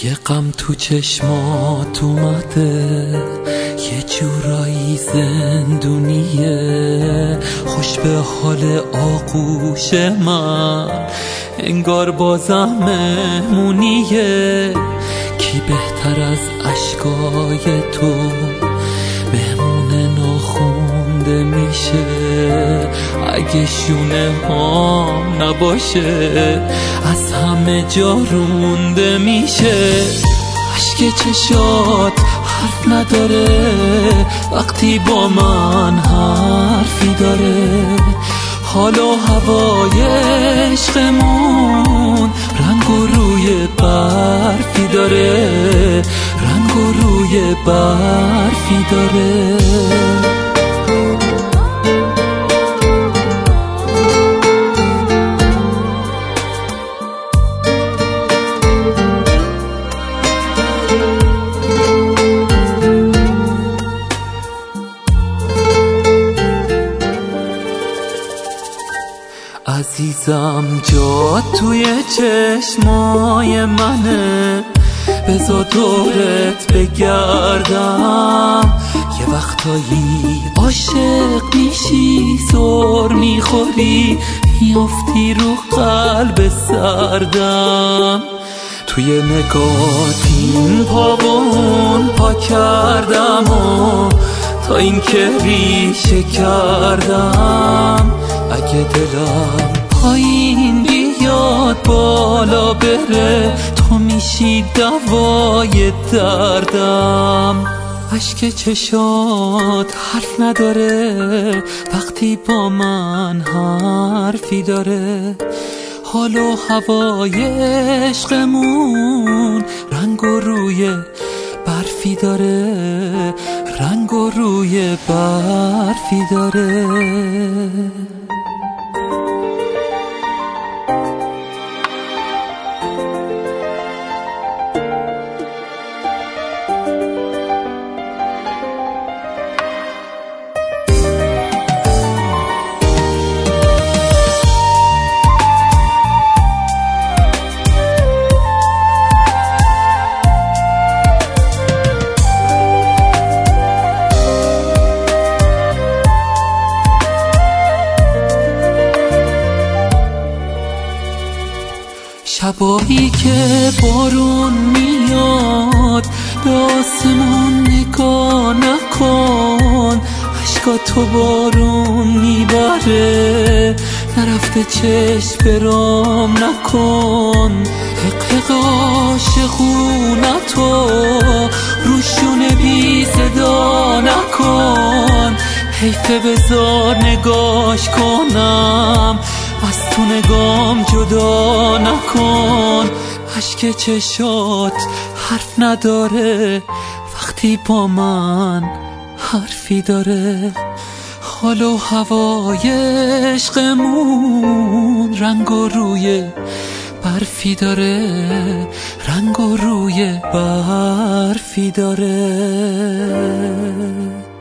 یه غم تو چشمات اومده، یه جورایی زندونیه، خوش به حال آغوش من، انگار بازم مهمونیه. کی بهتر از اشکای تو مهمون ناخونده میشه؟ اگه شونه هام نباشه از همه جا رونده میشه. اشک چشات حرف نداره وقتی با من حرفی داره. حال و هوای عشقمون رنگ و روی برفی داره، رنگ و روی برفی داره. عزیزم جا توی چشمای منه، بذار دورت بگردم. یه وقتایی عاشق میشی، سر میخوری، میافتی رو قلب سردم. توی نگات این پا و اون پا کردم و تا این که ریشه کردم. اگه دلم پایین بیاد بالا بره، تو میشی دوای دردم. اشک چشات حرف نداره وقتی با من حرفی داره. حال و هوای عشقمون رنگ و روی برفی داره، رنگ و روی برفی داره. شبایی که بارون میاد به آسمون نگاه نکن، اشکاتو بارون میبره، نرفته چشم برام نکن. حقق عاشقونتو روشونه بی صدا نکن، حیفه بذار نگاش کنم، از تو نگام جدا نکن. اشک چشات حرف نداره وقتی با من حرفی داره. حال و هوای عشقمون رنگ و روی برفی داره، رنگ و روی برفی داره.